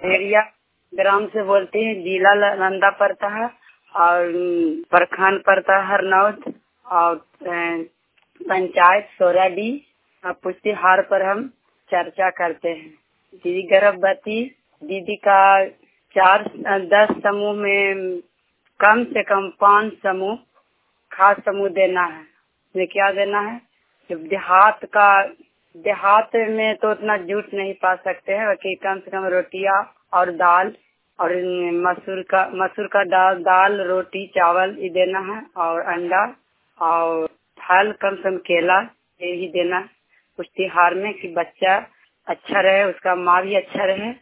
Area ग्राम से बोलते हैं, जिला नालंदा पड़ता है और प्रखंड पड़ता है हरनौत और पंचायत सोराडी। पुष्टिहार पर हम चर्चा करते हैं। दीदी गर्भवती दीदी का 10 समूह में कम से कम 5 समूह खास समूह देना है। इसमें क्या देना है? जब देहात में तो उतना जूट नहीं पा सकते हैं, बाकी कम से कम रोटियां और दाल और मसूर का दाल रोटी चावल ये देना है और अंडा और फल कम से कम केला यही देना है पुष्टिहार में, कि बच्चा अच्छा रहे, उसका माँ भी अच्छा रहे।